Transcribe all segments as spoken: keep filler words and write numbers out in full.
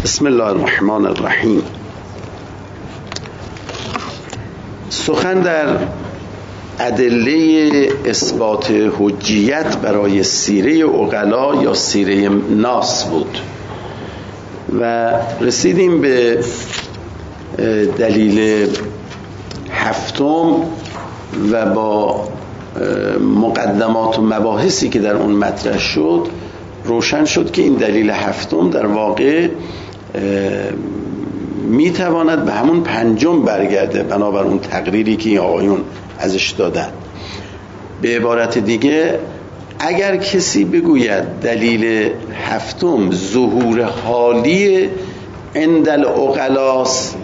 بسم الله الرحمن الرحیم. سخن در ادله اثبات حجیت برای سیره عقلا یا سیره ناس بود و رسیدیم به دلیل هفتم و با مقدمات و مباحثی که در اون مطرح شد روشن شد که این دلیل هفتم در واقع میتواند به همون پنجم برگرده بنابر اون تقریری که این آقایون ازش دادن. به عبارت دیگه اگر کسی بگوید دلیل هفتم ظهور حالی عند العقلاست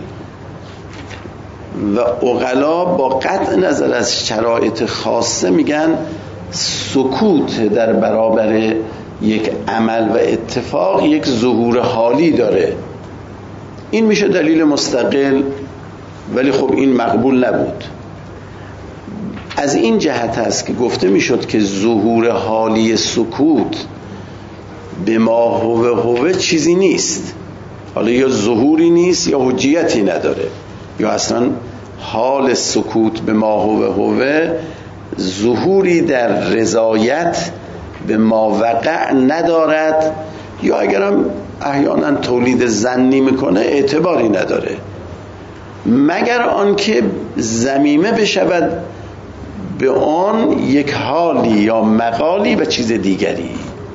و عقلا با قطع نظر از شرایط خاصه میگن سکوت در برابر یک عمل و اتفاق یک ظهور حالی داره، این میشه دلیل مستقل، ولی خب این مقبول نبود. از این جهت است که گفته میشد که ظهور حالی سکوت به ما هوه هوه چیزی نیست، حالا یا ظهوری نیست یا حجیتی نداره، یا اصلا حال سکوت به ما هوه هوه ظهوری در رضایت به ما وقع ندارد، یا اگرم احیانا تولید ظنی میکنه اعتباری نداره، مگر آنکه ضمیمه بشود به آن یک حالی یا مقالی و چیز دیگری.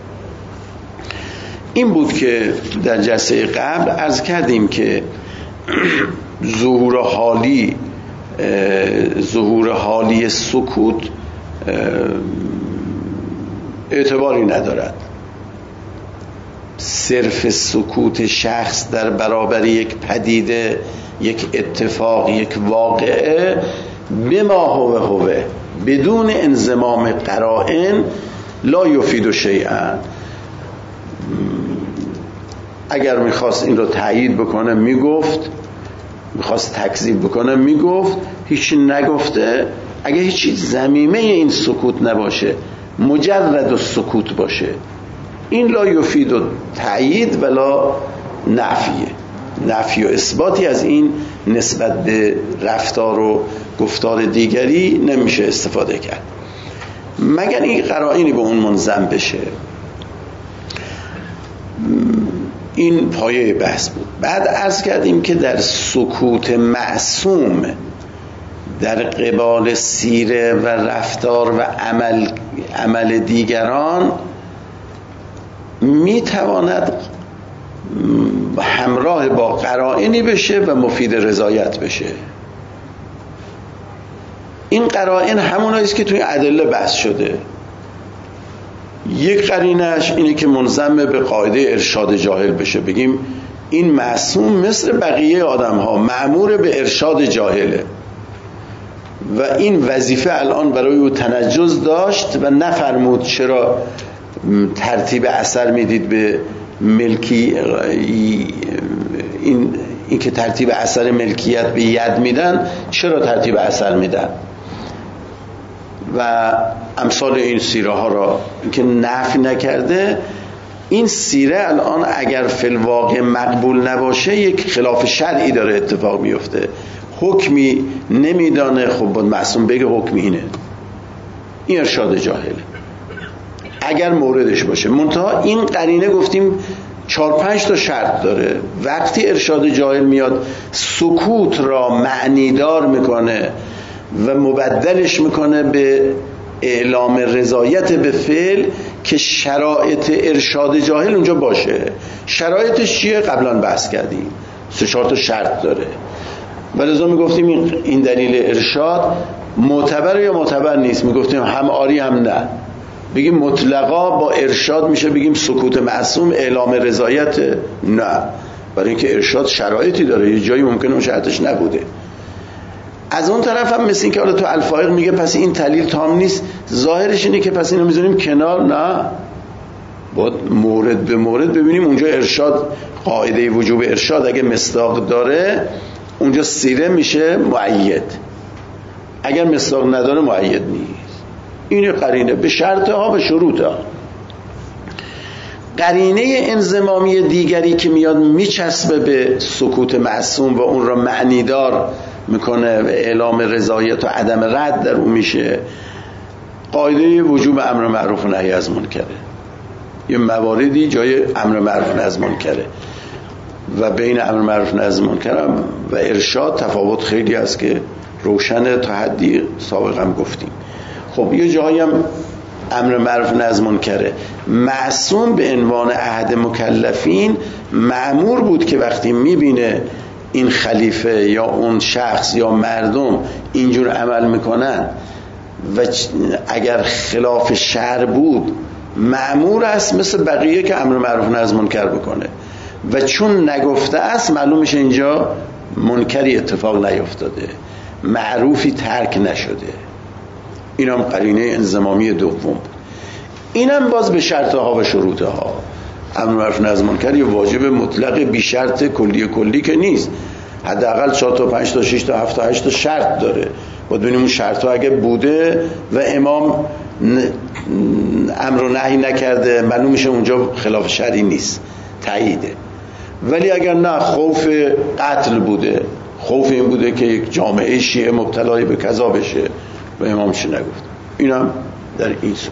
این بود که در جلسه قبل عرض کردیم که ظهور حالی ظهور حالی سکوت اعتباری ندارد. صرف سکوت شخص در برابر یک پدیده، یک اتفاق، یک واقعه به ما هوه هوه بدون انضمام قرائن لا یفید شیئا. اگر میخواست این رو تایید بکنه میگفت، میخواست تکذیب بکنه میگفت، هیچی نگفته. اگر هیچی ضمیمه این سکوت نباشه، مجرد و سکوت باشه، این لا یفید و تایید ولا نفیه. نفی و اثباتی از این نسبت به رفتار و گفتار دیگری نمیشه استفاده کرد مگر این قرائنی به اون منضم بشه. این پایه بحث بود. بعد عرض کردیم که در سکوت معصوم در قبال سیره و رفتار و عمل عمل دیگران میتواند همراه با قرائنی بشه و مفید رضایت بشه. این قرائن همونایی است که توی ادله بحث شده. یک قرینش اینه که منضم به قاعده ارشاد جاهل بشه، بگیم این معصوم مثل بقیه آدم ها مأمور به ارشاد جاهله و این وظیفه الان برای او تنجز داشت و نفرمود. چرا ترتیب اثر میدید به ملکی؟ این این که ترتیب اثر ملکیت به ید میدن، چرا ترتیب اثر میدن؟ و امثال این سیره ها را که نفی نکرده. این سیره الان اگر فی الواقع مقبول نباشه یک خلاف شرعی داره اتفاق میفته، حکمی نمیدانه. خب باید معصوم بگه حکمی اینه، این ارشاد جاهله اگر موردش باشه. منتها این قرینه گفتیم چهار پنج تا شرط داره. وقتی ارشاد جاهل میاد سکوت را معنیدار میکنه و مبدلش میکنه به اعلام رضایت به فعل که شرایط ارشاد جاهل اونجا باشه. شرایطش چیه؟ قبلا بحث کردیم، سه چهار تا شرط داره. ولذا میگفتیم این دلیل ارشاد معتبر یا معتبر نیست. میگفتیم هم آری هم نه. بگیم مطلقا با ارشاد میشه بگیم سکوت معصوم اعلام رضایت؟ نه، برای اینکه ارشاد شرایطی داره، یه جایی ممکنه اون شرطش نبوده. از اون طرف هم مثل این که حالا تو الفائق میگه پس این دلیل تام نیست، ظاهرش اینه که پس اینو میذاریم کنار. نه، باید مورد به مورد ببینیم اونجا ارشاد، قاعده وجوب ارشاد اگه مصداق داره اونجا سیره میشه مؤید، اگر مصداق نداره مؤید نیست. این قرینه به شرط ها و شروط ها. قرینه انضمامی دیگری که میاد میچسبه به سکوت معصوم و اون را معنیدار میکنه و اعلام رضایت و عدم رد در اون میشه، قاعده وجوب امر معروف و نهی از منکره. یه مواردی جای امر معروف و نهی از منکره و بین امر معروف و نهی از منکر و ارشاد تفاوت خیلی هست که روشنه، تا حدی سابقا هم گفتیم. خب یه جایی هم امر معروف و نهی از منکره. معصوم به عنوان احد مکلفین مأمور بود که وقتی میبینه این خلیفه یا اون شخص یا مردم اینجور عمل میکنن و اگر خلاف شرع بود مأمور است مثل بقیه که امر معروف و نهی از منکر بکنه و چون نگفته است معلوم میشه اینجا منکری اتفاق نیفتاده، معروفی ترک نشده. اینم قرینه انضمامی دوم. اینم باز به شرطها و شروطها. امر معروف و نهی از منکر یه واجب مطلق بی شرط کلی کلی که نیست، حداقل چهار تا پنج تا شش تا هفت تا هشت تا شرط داره. باید ببینیم اون شرطها اگه بوده و امام امر و نهی نکرده معلوم میشه اونجا خلاف شرعی نیست، تاییده. ولی اگر نه خوف قتل بوده، خوف این بوده که یک جامعه شیعه مبتلای به کذا بشه و امام چی نگفت، اینم در این صورت.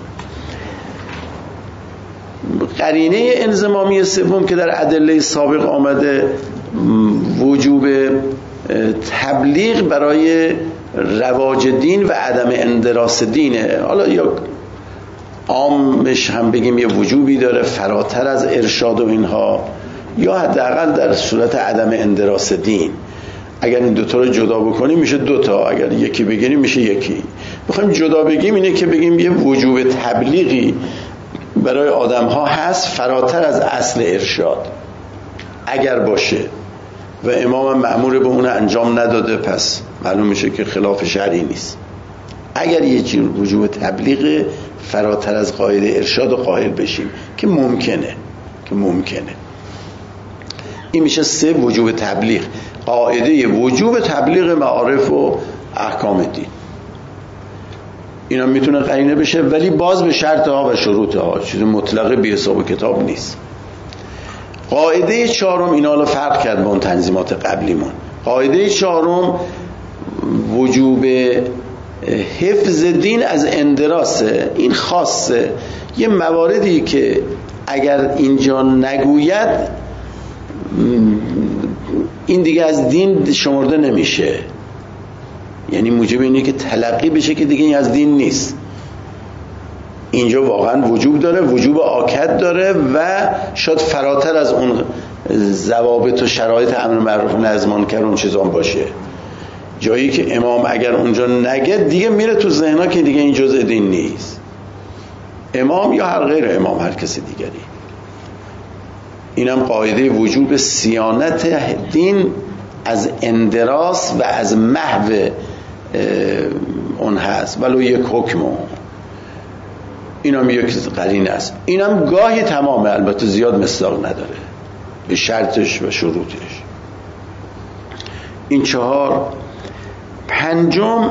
قرینه انضمامی سوم که در ادله سابق آمده وجوب تبلیغ برای رواج دین و عدم اندراس دینه. حالا یا عامش هم بگیم یه وجوبی داره فراتر از ارشاد و اینها، یا حداقل در صورت عدم اندراس دین. اگر این دوتا رو جدا بکنیم میشه دوتا، اگر یکی بگیریم میشه یکی. بخوایم جدا بگیم اینه که بگیم یه وجوب تبلیغی برای آدم ها هست فراتر از اصل ارشاد اگر باشه و امام مأمور به اون انجام نداده، پس معلوم میشه که خلاف شرعی نیست. اگر یه چیز وجوب تبلیغ فراتر از قاعده ارشاد و قائل بشیم که ممکنه که ممکنه این میشه سه وجوب تبلیغ، قاعده وجوب تبلیغ معارف و احکام دین. اینا میتونه قرینه بشه ولی باز به شرطها و شروطها، چیز مطلق بی حساب کتاب نیست. قاعده چهارم، اینا رو فرق کرد با اون تنظیمات قبلیمون. قاعده چهارم وجوب حفظ دین از اندراسه. این خاصه، یه مواردی که اگر اینجا نگوید این دیگه از دین شمرده نمیشه، یعنی موجب اینه که تلقی بشه که دیگه این از دین نیست. اینجا واقعا وجوب داره، وجوب آکد داره و شاید فراتر از اون ضوابط و شرایط امر معروف و نهی از منکر اون چیزان باشه، جایی که امام اگر اونجا نگه دیگه میره تو ذهنا که دیگه این جزء دین نیست، امام یا هر غیر امام، هر کسی دیگری. اینم قاعده وجوب صیانت دین از اندراس و از محو اون هست، ولو یک حکم. اینم یک قرینه است. اینم گاهی تمامه، البته زیاد مصداق نداره به شرطش و شروطش. این چهار. پنجم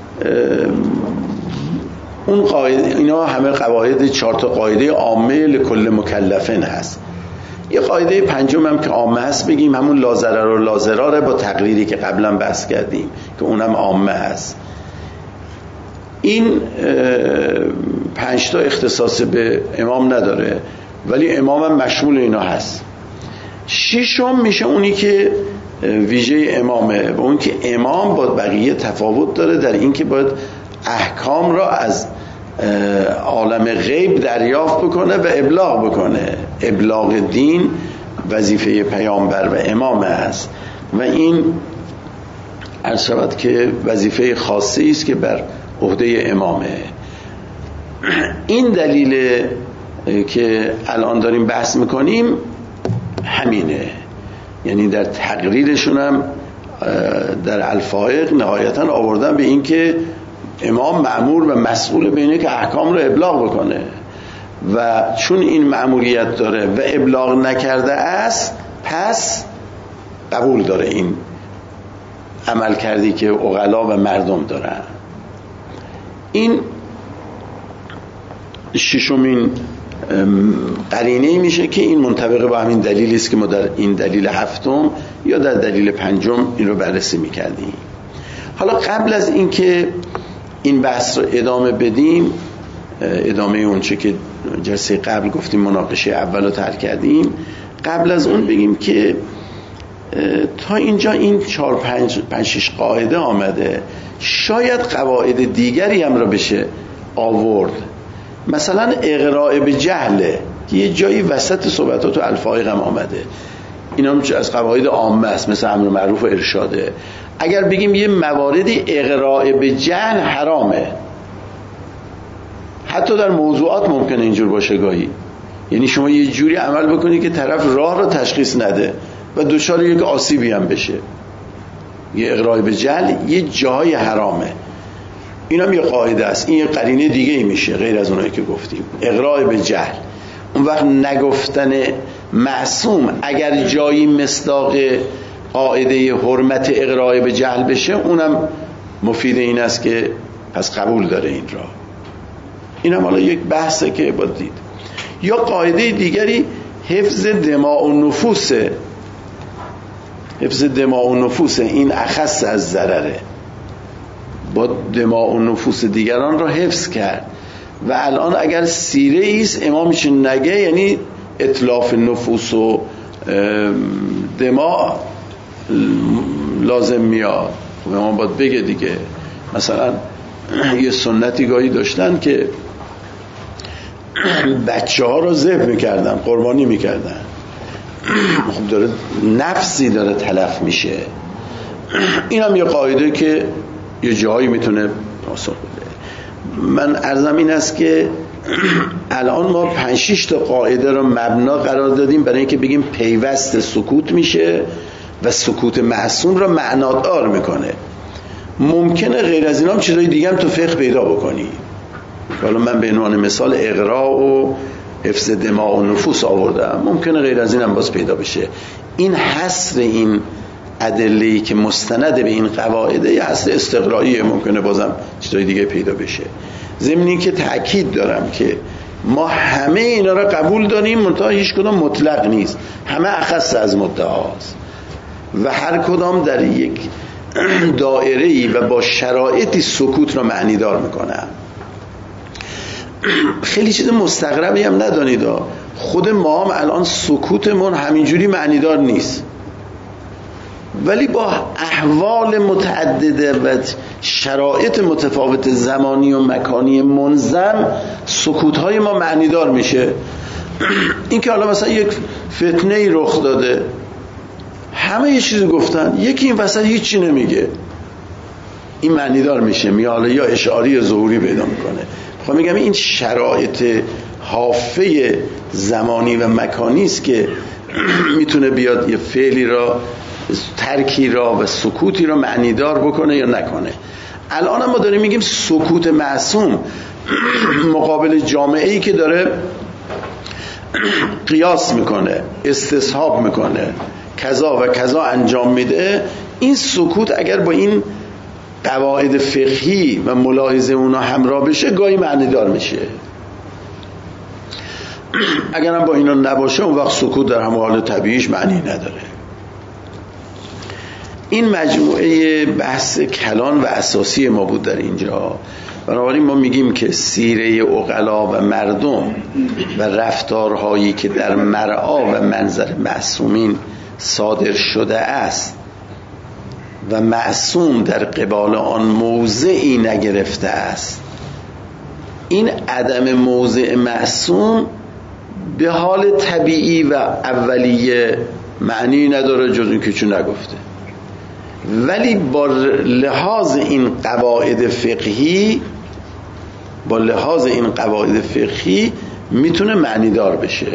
اون قاعده، اینا همه قواعد، چهار تا قاعده عامه لکل مکلفین هست. یه قاعده پنجم هم که عامه هست بگیم همون لازرر و لازراره با تقریری که قبلا بحث کردیم که اونم عامه هست. این پنج تا اختصاص به امام نداره ولی امام هم مشمول اینا هست. ششم میشه اونی که ویژه امامه و اون که امام با بقیه تفاوت داره در این که باید احکام را از عالم غیب دریافت بکنه و ابلاغ بکنه. ابلاغ دین وظیفه پیامبر و امام است و این عرض شود که وظیفه خاصی است که بر عهده امامه. این دلیل که الان داریم بحث میکنیم همینه، یعنی در تقریرشون هم در الفائق نهایتا آوردن به این که امام مأمور و مسئول به اینه که احکام رو ابلاغ بکنه و چون این مأموریت داره و ابلاغ نکرده است پس قبول داره این عمل کردی که عقلا و مردم دارن. این ششمین قرینه میشه که این منطبق با همین دلیلی است که ما در این دلیل هفتم یا در دلیل پنجم این رو بررسی میکردیم. حالا قبل از اینکه این بحث رو ادامه بدیم، ادامه اونچه که جلسه قبل گفتیم مناقشه اول رو ترک کردیم، قبل از اون بگیم که تا اینجا این چهار پنج پنج شش قاعده آمده، شاید قواعد دیگری هم رو بشه آورد. مثلا اقراء به جهله که یه جایی وسط صحبتات و الفائق هم آمده، اینا هم از قواعد عامه است، مثل امر معروف و ارشاده. اگر بگیم یه مواردی اقراء به جهل حرامه، حتی در موضوعات ممکنه اینجور باشه گاهی، یعنی شما یه جوری عمل بکنی که طرف راه رو تشخیص نده و دچار یک آسیبی هم بشه. یه اقراء به جهل یه جای حرامه، این هم یه قاعده است. این یه قرینه دیگه ای میشه غیر از اونایی که گفتیم. اقراء به جهل، اون وقت نگفتن معصوم اگر جایی مصداق قاعده حرمت اقراء به جهل بشه، اونم مفید این است که پس قبول داره این را. این هم حالا یک بحثه که باید دید. یا قاعده دیگری حفظ دماء و نفوسه. حفظ دماء و نفوسه، این اخص از ضرره، با دماء و نفوس دیگران را حفظ کرد. و الان اگر سیره ایست امامش نگه، یعنی اتلاف نفوس و دماء لازم میاد. امام باید بگه دیگه. مثلا یه سنتی گاهی داشتن که بچه ها رو ذبح میکردن، قربانی میکردن. خب داره نفسی داره تلف میشه. این هم یه قاعده که یه جایی میتونه پاسخ بده. من عرضم این است که الان ما پنج شش تا قاعده رو مبنا قرار دادیم برای اینکه بگیم پیوست سکوت میشه و سکوت معصوم رو معنادار میکنه. ممکنه غیر از اینا هم چیزای دیگه هم تو فقه پیدا بکنی. حالا من به عنوان مثال اقراء و حفظ دماء و نفوس آوردم، ممکنه غیر از این هم باز پیدا بشه. این حصر این ادله‌ای که مستند به این قواعده یا حصر استقراییه، ممکنه بازم چیزای دیگه پیدا بشه. ضمن این که تأکید دارم که ما همه اینا را قبول داریم، منتها هیچ کدام مطلق نیست، همه اخص از مدعاست و هر کدام در یک دایره‌ای و با شرایطی سکوت را معنی دار میکنن. خیلی چیز مستغربی هم ندانید، خود ما هم الان سکوتمون همینجوری معنی دار نیست، ولی با احوال متعدده و شرایط متفاوت زمانی و مکانی منظم سکوت‌های ما معنی دار میشه. این که حالا مثلا یک فتنه‌ای رخ داده، همه یه چیزی گفتن، یکی این وسط هیچی نمیگه، این معنی دار میشه، میاله یا اشعاری یا ظهوری پیدا میکنه. خب میگم این شرایط حافه زمانی و مکانی است که میتونه بیاد یه فعلی را، ترکی را و سکوتی را معنی دار بکنه یا نکنه. الان هم ما داریم میگیم سکوت معصوم مقابل جامعه‌ای که داره قیاس میکنه، استصحاب میکنه، کذا و کذا انجام میده، این سکوت اگر با این قواعد فقهی و ملاحظه اونا همراه بشه گاهی معنی دار میشه. اگر هم با اینا نباشه اون وقت سکوت در همه حال طبیعیش معنی نداره. این مجموعه بحث کلان و اساسی ما بود در اینجا. بنابراین ما میگیم که سیره عقلا و مردم و رفتارهایی که در مرعا و منظر معصومین صادر شده است و معصوم در قبال آن موضعی نگرفته است، این عدم موضع معصوم به حال طبیعی و اولیه معنی نداره جز این که چون نگفته، ولی با لحاظ این قواعد فقهی با لحاظ این قواعد فقهی میتونه معنی دار بشه،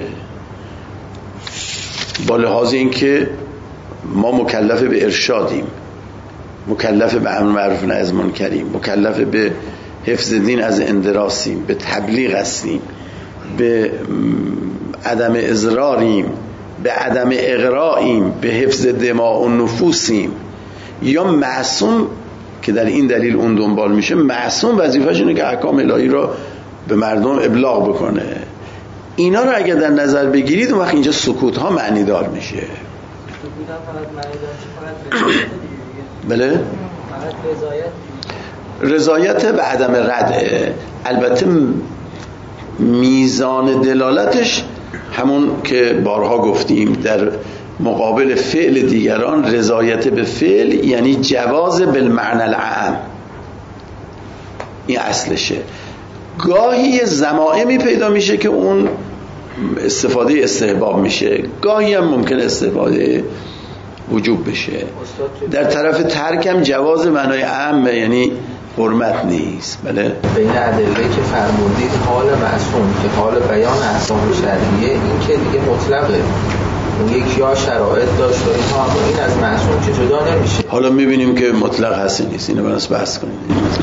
با لحاظ این که ما مکلف به ارشادیم، مکلف به امر معروف نهی از منکریم، مکلف به حفظ دین از اندراسیم، به تبلیغ هستیم، به عدم اضراریم، به عدم اغرائیم، به حفظ دماء و نفوسیم. یا معصوم که در این دلیل اون دنبال میشه، معصوم وظیفه‌ش اینه که احکام الهی را به مردم ابلاغ بکنه. اینا رو اگر در نظر بگیرید اون وقت اینجا سکوت ها معنی دار میشه. سکوت هم فقط معنی دار چه؟ فقط بله؟ فقط رضایت رضایت به عدم رده. البته میزان دلالتش همون که بارها گفتیم در مقابل فعل دیگران، رضایت به فعل یعنی جواز بالمعنى العام، این اصلشه. گاهی زمائمی پیدا میشه که اون استفاده استحباب میشه، گاهی هم ممکن استفاده وجوب بشه. در طرف ترک هم جواز معنای عام یعنی حرمت نیست. بله بین ادله که فرمودید حال معصوم که حال بیان احکام شرعیه، این که دیگه مطلقه، اون یکی ها شرایط داشت و اینها، اما این از معصوم که جدا نمیشه. حالا میبینیم که مطلق هستی نیست، اینو برنس بحث کنیم.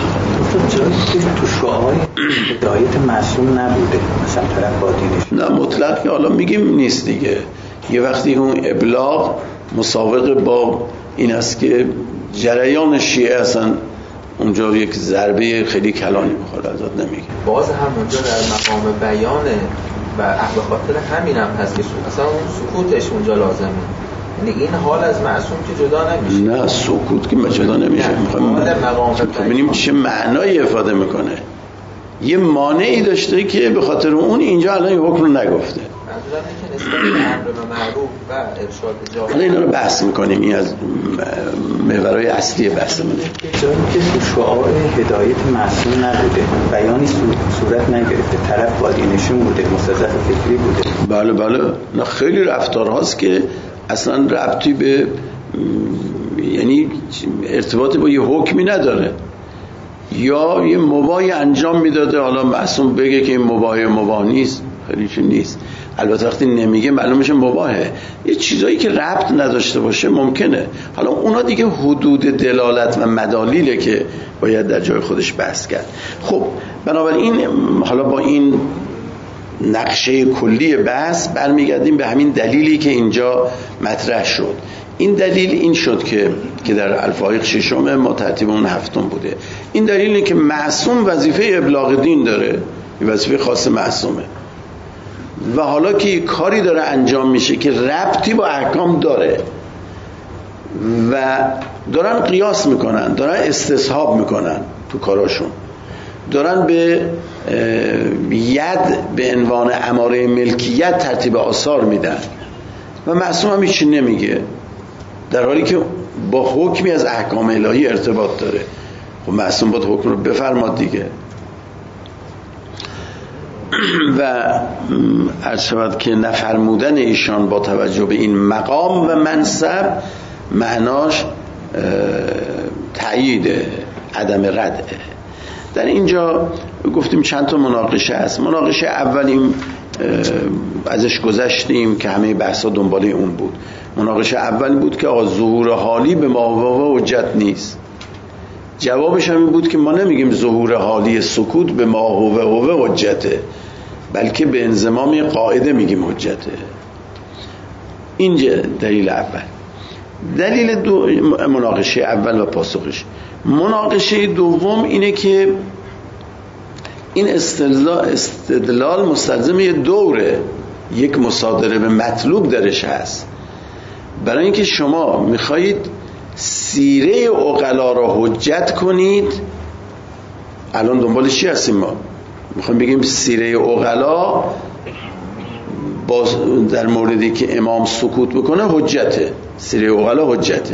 تو شعار هدایت معصوم نبوده مثلا طرف با دینش، نه مطلق که حالا میگیم نیست دیگه. یه وقتی اون ابلاغ مسابقه با این است که جریان شیعه اصلا اونجا یک ضربه خیلی کلانی بخوره، ازاد نمیگه. باز هم اونجا در مقام بیانه و به خاطر همین هم هست که اصلا اون سکوتش اونجا لازمه، یعنی این حال از معصوم که جدا نمیشه. نه سکوت که جدا نمیشه. میخوایم ببینیم چه معنایی افاده میکنه. یه مانعی داشته که به خاطر اون اینجا الان این حکم رو نگفته. منظورم اینه که نسبت به امر به معروف و ارشاد جامعه، حالا اینا رو بحث میکنیم، این از محورهای اصلی بحثمونه. جایی که تو شعار هدایت معصوم نبوده، بیانی صورت نگرفته، طرف با دینشون بوده، مستضعف فکری بوده. بله بله، نه خیلی رفتارهاست که اصلا ربطی به یعنی ارتباطی با یه حکمی نداره، یا یه مباحی انجام میداده، حالا معصوم بگه که این مباح مباح نیست، خیلی چیز نیست. البته وقتی نمیگه معلوم میشه مباحه. یه چیزایی که ربط نداشته باشه ممکنه، حالا اونا دیگه حدود دلالت و مدالیله که باید در جای خودش بحث کرد. خب بنابراین حالا با این نقشه کلی بحث برمیگردیم به همین دلیلی که اینجا مطرح شد. این دلیل این شد که که در الفایق ششم ما ترتیب اون هفتم بوده. این دلیل اینه که معصوم وظیفه ابلاغ دین داره، این وظیفه خاص معصومه، و حالا که یک کاری داره انجام میشه که ربطی با احکام داره و دارن قیاس میکنن، دارن استصحاب میکنن تو کاراشون، دارن به ید به عنوان اماره ملکیت ترتیب آثار میدن و معصوم هم هیچی نمیگه، در حالی که با حکمی از احکام الهی ارتباط داره. خب معصوم باید حکم رو بفرماد دیگه. و عرض شود که نفرمودن ایشان با توجه به این مقام و منصب معناش تأیید عدم رده. در اینجا گفتیم چند تا مناقشه هست. مناقشه اولیم ازش گذشتیم که همه بحثا دنباله اون بود. مناقشه اولی بود که آقا ظهور حالی به ما هو حجت نیست. جوابش هم بود که ما نمیگیم ظهور حالی سکوت به ما هو هو حجته، بلکه به انضمام قاعده میگیم حجته. اینجا دلیل اول. دلیل دو مناقشه اول و پاسخش. مناقشه دوم اینه که این استدلال, استدلال مستلزم یه دوره، یک مصادره به مطلوب درش هست. برای اینکه شما میخواهید سیره عقلا را حجت کنید، الان دنبال چی هستیم ما؟ میخوایم بگیم سیره عقلا در موردی که امام سکوت بکنه حجته، سیره عقلا حجته.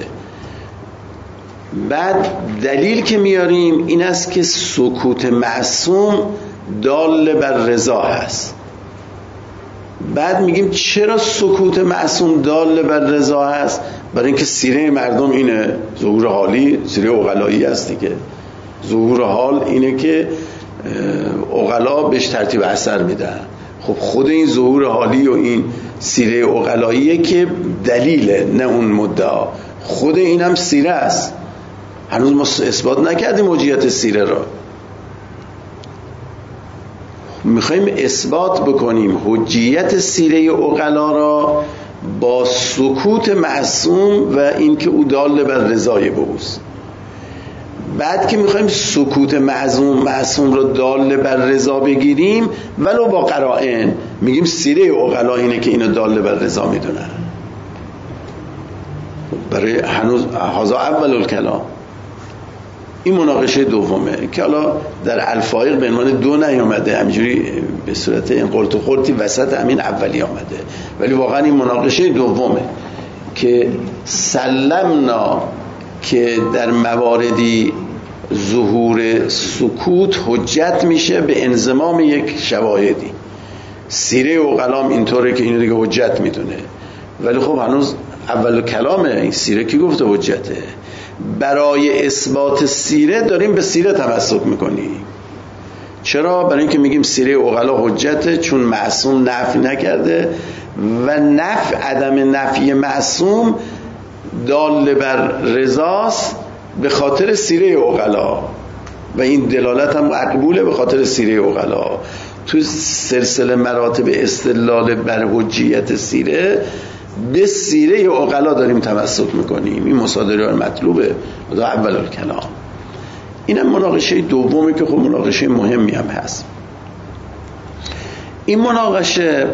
بعد دلیل که میاریم این است که سکوت معصوم دال بر رضا هست. بعد میگیم چرا سکوت معصوم دال بر رضا هست؟ برای اینکه سیره مردم اینه، ظهور حالی سیره عقلایی هست دیگه. ظهور حال اینه که عقلا بهش ترتیب اثر میدن. خب خود این ظهور حالی و این سیره عقلاییه که دلیله، نه اون مدعا. خود اینم سیره است. هنوز ما اثبات نکردیم حجیت سیره را، میخوایم اثبات بکنیم حجیت سیره عقلا را با سکوت معصوم و اینکه او دال بر رضای بوست. بعد که میخوایم سکوت معصوم معصوم رو دال بر رضا بگیریم ولو با قرائن، میگیم سیره عقلا اینه که اینو دال بر رضا میدونن. برای هنوز هذا اول الکلام. این مناقشه دومه که حالا در الفایق به عنوان دو نیامده، همینجوری به صورت این قلت و خلطی وسط همین اولی آمده، ولی واقعا این مناقشه دومه که سلمنا که در مواردی ظهور سکوت حجت میشه به انضمام یک شواهدی. سیره عقلام اینطوره که اینو دیگه حجت میدونه، ولی خب هنوز اول کلامه. این سیره کی گفته حجته؟ برای اثبات سیره داریم به سیره تمسک میکنیم. چرا؟ برای اینکه میگیم سیره عقلا حجته چون معصوم نفی نکرده و نفی عدم نفی معصوم دال بر رضاست به خاطر سیره عقلا و این دلالت هم مقبوله به خاطر سیره عقلا. تو سلسله مراتب استدلال بر حجیت سیره به سیره عقلا داریم تمسک میکنیم. این مصادره مطلوبه دا اول الکلام. اینم مناقشه دومی که خب مناقشه مهمی هم هست. این مناقشه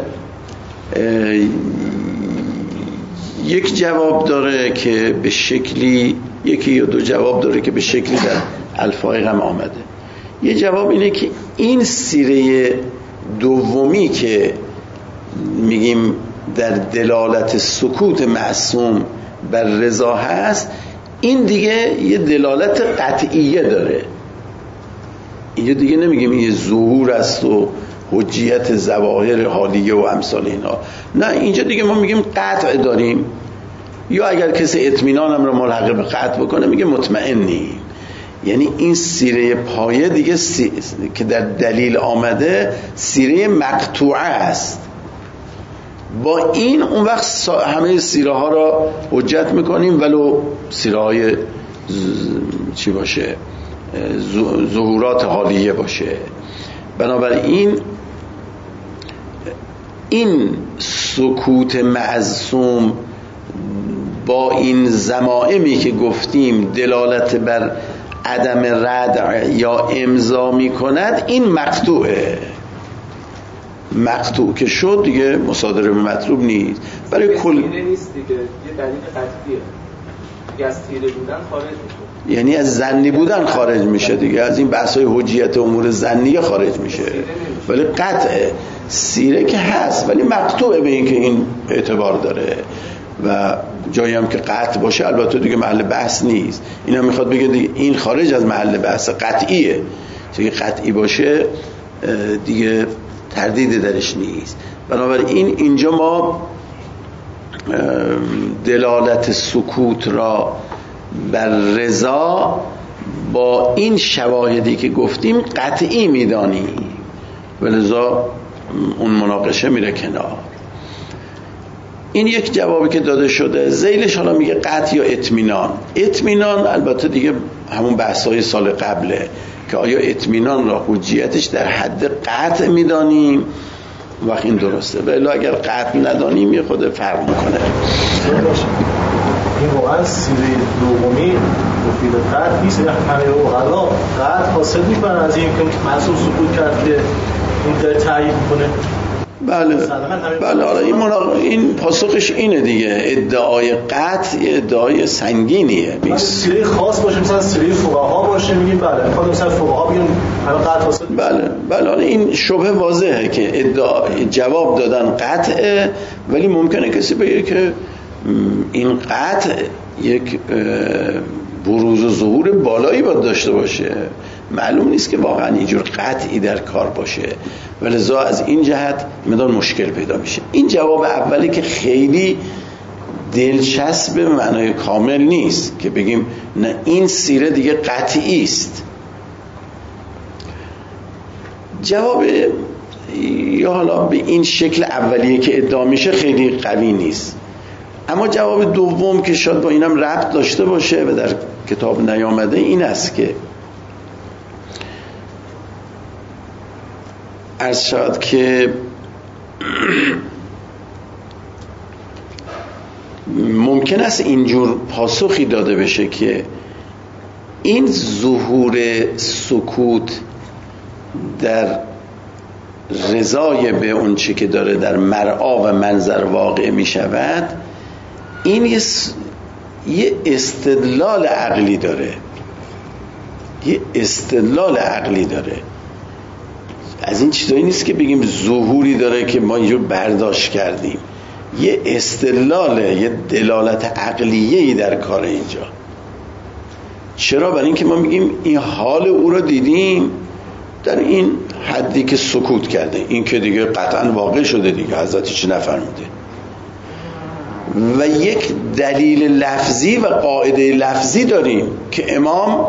یک جواب داره که به شکلی، یکی یا دو جواب داره که به شکلی در الفایق هم آمده. یه جواب اینه که این سیره دومی که میگیم در دلالت سکوت معصوم بر رضا هست، این دیگه یه دلالت قطعیه داره. اینجا دیگه نمیگیم این یه ظهور است و حجیت ظواهر حالیه و امثال اینا، نه، اینجا دیگه ما میگیم قطع داریم. یا اگر کسی اطمینان هم رو ملحق به قطع بکنه میگه مطمئنیم. یعنی این سیره پایه دیگه سی... که در دلیل آمده سیره مقطوعه است. با این اون وقت همه سیره ها را حجت میکنیم ولو سیره های ز... چی باشه ز... ظهورات حالیه باشه. بنابراین این سکوت معصوم با این ضمائمی که گفتیم دلالت بر عدم رد یا امضا می کند، این مقطوعه. مقطوع که شد دیگه مصادره به مطلوب نیست. برای کل نیست دیگه، یه دلیل قطعیه دیگه، از تیره بودن خارج میشه، یعنی از ظنی بودن خارج میشه دیگه، از این بحث‌های حجیت امور ظنیه خارج میشه. ولی قطعه سیره که هست ولی مقطوعه به این که این اعتبار داره و جایی هم که قطع باشه البته دیگه محل بحث نیست. این هم میخواد بگه دیگه این خارج از محل بحث، قطعیه. چون قطعی باشه دیگه تردیدی درش نیست. بنابراین اینجا ما دلالت سکوت را بر رضا با این شواهدی که گفتیم قطعی میدانیم، ولذا اون مناقشه میره کنار. این یک جوابی که داده شده. ذیلش حالا میگه قطع یا اطمینان. اطمینان البته دیگه همون بحث‌های سال قبله که آیا اطمینان را حجیتش در حد قطع میدانیم، وقت این درسته، ولی اگر قطع ندانیم یه خود فرق میکنه. این واقعا سیره دومی مفید قطع نیست. همه اوغلا قطع حاصل میکنن از این که معصوم سکوت کرد که این در تعیین کنه. بله بله آره این, مناق... این پاسخش اینه دیگه. ادعای قطع ادعای سنگینیه. سیره خاص باشه، مثلا سیره فقها باشه میگیم بله، میخواد مثلا فقها بگن همه قطع حاصل. بله بله آره این شبهه واضحه که ادعا جواب دادن قطعه، ولی ممکنه کسی بگه که این قطع یک بروز و ظهور بالایی باید داشته باشه، معلوم نیست که واقعا اینجور قطعی در کار باشه، ولذا از این جهت مدار مشکل پیدا میشه. این جواب اولی که خیلی دلچسب به معنای کامل نیست که بگیم نه این سیره دیگه قطعی است. جواب یا حالا به این شکل اولیه که ادعا میشه خیلی قوی نیست. اما جواب دوم که شاید با اینم ربط داشته باشه و در کتاب نیامده این است که عرض شد که ممکن است اینجور پاسخی داده بشه که این ظهور سکوت در رضای به اون چی که داره در مرعا و منظر واقع می شود، این یه, یه استدلال عقلی داره، یه استدلال عقلی داره. از این چیزایی نیست که بگیم ظهوری داره که ما اینجور برداشت کردیم، یه استدلاله، یه دلالت عقلیه‌ای در کار اینجا. چرا؟ برای اینکه ما میگیم این حال او رو دیدیم در این حدی که سکوت کرده، این که دیگه قطعا واقع شده دیگه، حضرت چی نفرموده. و یک دلیل لفظی و قاعده لفظی داریم که امام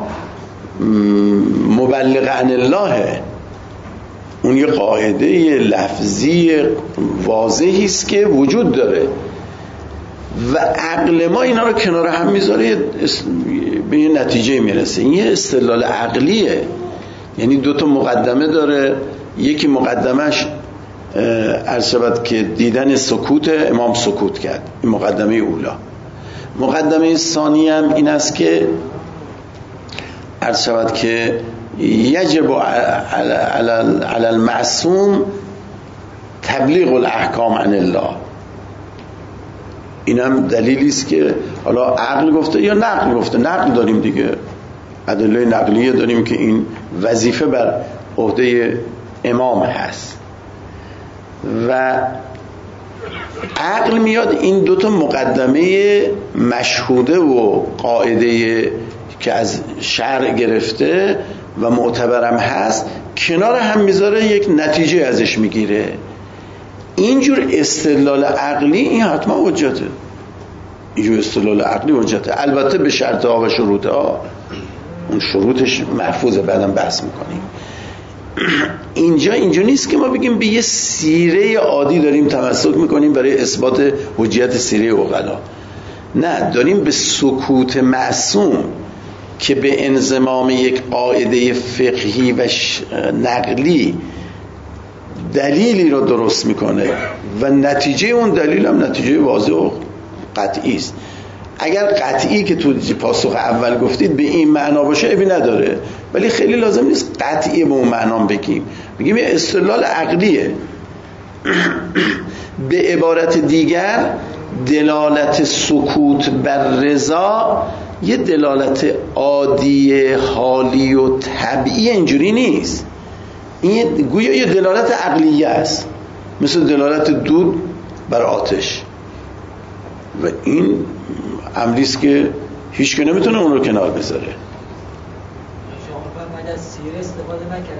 مبلغ عن الله، اون یه قاعده لفظی واضحی است که وجود داره و عقل ما اینا رو کنار هم میذاره به یه نتیجه میرسه. این یه استدلال عقلیه، یعنی دو تا مقدمه داره. یکی مقدمش عرض شود که دیدن سکوت، امام سکوت کرد، این مقدمه اولا. مقدمه ثانی هم این است که عرض شود که یجب علی المعصوم تبلیغ الاحکام عن الله. این هم دلیلی است که حالا عقل گفته یا نقل گفته. نقل داریم دیگه، ادله نقلیه داریم که این وظیفه بر عهده امام هست و عقل میاد این دوتا مقدمه مشهوده و قاعده که از شرع گرفته و معتبرم هست کنار هم میذاره، یک نتیجه ازش میگیره. اینجور استدلال عقلی این حتما حجته، اینجور استدلال عقلی حجته، البته به شرط ها و شروط ها، اون شروطش محفوظه، بعدم بحث میکنیم. اینجا اینجا نیست که ما بگیم به یه سیره عادی داریم تمسک میکنیم برای اثبات حجیت سیره عقلا. نه، داریم به سکوت معصوم که به انضمام یک قاعده فقهی و نقلی دلیلی رو درست میکنه و نتیجه اون دلیل هم نتیجه واضح و قطعی است. اگر قطعی که تو پاسخ اول گفتید به این معنا باشه ابی نداره، ولی خیلی لازم نیست قطعی به اون معنا بگیم، بگیم یه استدلال عقلیه. به عبارت دیگر دلالت سکوت بر رضا یه دلالت عادی حالی و طبیعی اینجوری نیست، این گویا یه دلالت عقلیه است، مثل دلالت دود بر آتش و این عملیست که هیچ که نمیتونه اون رو کنار بذاره. شما فرمودید از سیره استفاده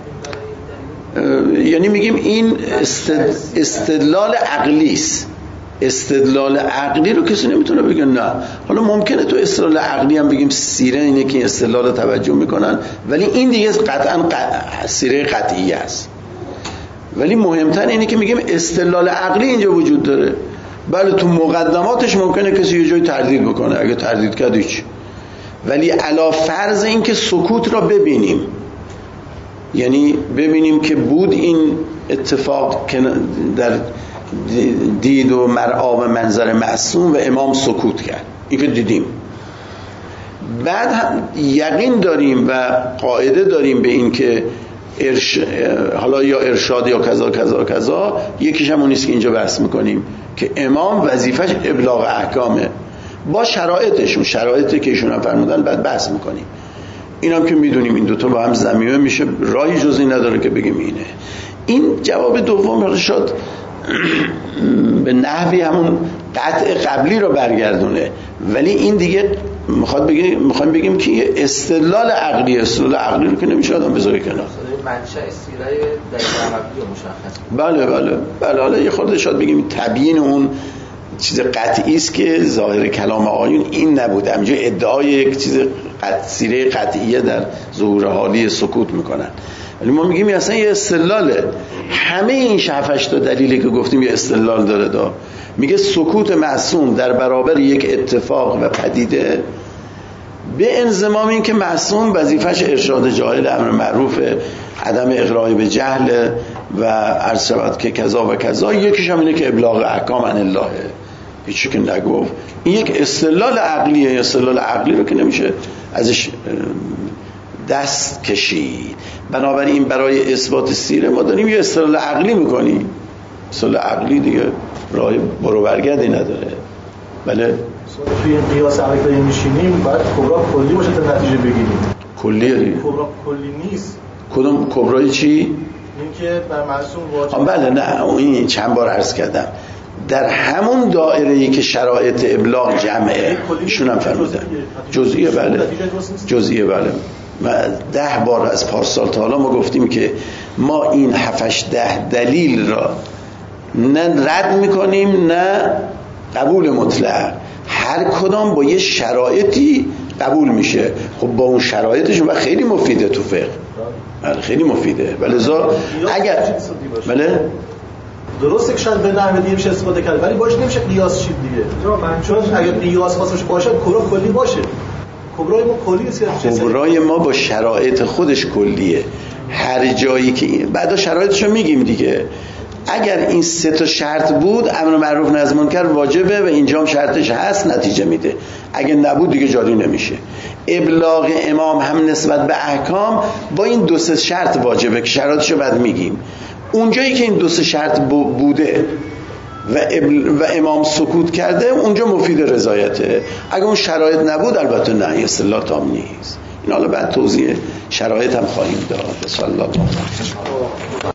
نکردیم برای این دلیل؟ یعنی میگیم این استدلال عقلی است. استدلال عقلی رو کسی نمیتونه بگه نه. حالا ممکنه تو استدلال عقلی هم بگیم سیره اینه که استدلال توجه میکنن، ولی این دیگه قطعا قط... سیره قطعی است. ولی مهمتر اینه که میگیم استدلال عقلی اینجا وجود داره. بله تو مقدماتش ممکنه کسی یه جای تردید بکنه، اگه تردید کرد هیچ، ولی علا فرض این که سکوت را ببینیم، یعنی ببینیم که بود این اتفاق که در دید و مرعا و منظر معصوم و امام سکوت کرد، این که دیدیم. بعد هم یقین داریم و قاعده داریم به این که ارش... حالا یا ارشاد یا کذا کذا کذا، یکیش هم اونیست که اینجا بحث میکنیم که امام وظیفش ابلاغ احکامه با شرایطشون، شرایطی که ایشون هم فرمودن بعد بحث میکنیم. این هم که میدونیم این دوتا با هم ضمیمه میشه، راهی جزی نداره که بگیم اینه. این جواب دوم شد به نحوی همون قطع قبلی رو برگردونه، ولی این دیگه میخواد بگیم میخوایم بگیم که یه استدلال عقلی، استدلال عقلی رو که نمیشه آدم بذاره کنار. منشأ سیره دلیل عقلی مشخص. بله بله بله. حالا یه خورده شاید بگیم تبیین اون چیز قطعی است که ظاهر کلام آیون این نبوده، همینجا ادعای یک چیز قطع سیره قطعیه در ظهور حالی سکوت میکنن، ولی ما میگیم اصلا یه استدلاله. همه این شفش تا دلیلی که گفتیم یه استدلال داره. دا میگه سکوت معصوم در برابر یک اتفاق و پدیده به انضمام این که معصوم وظیفش ارشاد جاهل، امر معروف، عدم اغراء به جهل و عرض شود که کذا و کذا، یکیش هم اینه که ابلاغ احکام عن الله، هیچی که نگفت. این یک استدلال عقلیه، استدلال عقلی رو که نمیشه ازش دست کشید. بنابراین برای اثبات سیره ما داریم یه استدلال عقلی میکنیم. استدلال عقلی دیگه راه برو برگردی نداره. بله توی این قیاس عقلی میشینیم باید کبرا کلی باشه تا نتیجه بگیریم. کلیه دیگه. کبرا کلی نیست. کدوم کبرای چی؟ این که بر معصوم واجب. بله نه این چند بار عرض کردم در همون دایره‌ای که شرایط ابلاغ جمعه ایشون هم فرمودن جزئیه. بله جزئیه. بله ده بار از پارسال تا حالا ما گفتیم که ما این هفتش ده دلیل را نه رد میکنیم نه قبول مطلق، هر کدام با یه شرایطی قبول میشه. خب با اون شرایطشون و خیلی مفیده تو فقه، خیلی مفیده. ولذا اگر بله درسته که شاید به نحوه دیگه میشه استفاده کرد ولی باش نمیشه قیاس شید دیگه، چون اگر قیاس خاصش باشه کبرا کلی باشه. کبرای ما کلی است. کبرای ما با شرایط خودش کلیه. هر جایی که بعدا شرایطشو میگیم دیگه. اگر این سه تا شرط بود امر معروف نهی از منکر واجبه و اینجا هم شرطش هست نتیجه میده. اگه نبود دیگه جاری نمیشه. ابلاغ امام هم نسبت به احکام با این دو سه شرط واجبه که شرایطشو بعد میگیم. اونجایی که این دو سه شرط بوده و, و امام سکوت کرده اونجا مفید رضایته. اگه اون شرایط نبود البته نه اصطلاح تام نیست. این حالا بعد توضیح شرایط هم خواهیم داد. صلی الله علیه و